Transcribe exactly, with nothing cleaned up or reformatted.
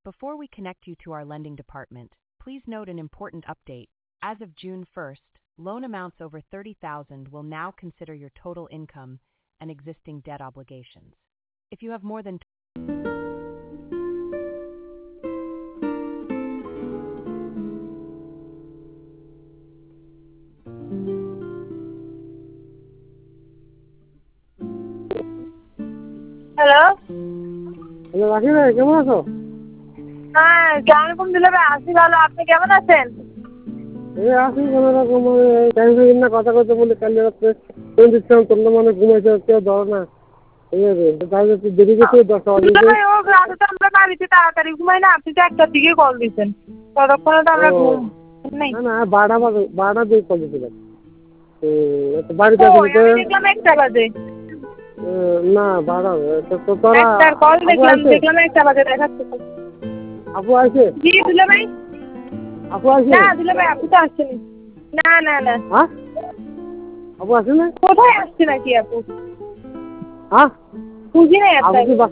Before we connect you to our lending department, please note an important update. As of June first, loan amounts over thirty thousand will now consider your total income and existing debt obligations. If you have more than hello hello Rakhi ভাই, কেমন আছো? হ্যাঁ কেমন দিলে ভাই? আছি ভালো, আপনি কেমন আছেন? এই আছি কোনো রকম। টাইম ফিরিন না কথা করতে বলে কাল রাত্রে ফোন দিচ্ছিলাম, তোর মানে ঘুমাইছে, কেউ ধরো না। ঠিক আছে, তাই একটু দেরি গেছে দশটা দিলে বাজে। ভাই ও রাতে তো আমরা বাড়িতে তাড়াতাড়ি ঘুমাই না, আপনি তো একটার দিকে কল দিচ্ছেন, ততক্ষণে তো আমরা ঘুম নেই। না না বারোটা বাজে, বারোটা দিয়ে কল দিয়েছিলাম। বাড়িতে ও আসলে তো আমি দেখলাম একটা বাজে, না বারোটা তো তো তোরা একটার কল আপু দেখলাম আছে? দেখলাম একটা বাজে দেখাচ্ছে। আপু আছে? জি দিলে ভাই? আপু আছে? না দিলে ভাই আপু তো আসছেনি। না না না হ্যাঁ আপু আছে না? কোথায় আসছে নাকি আপু? হ্যাঁ বুঝি নাই আপু কি আপনাকে। বাসা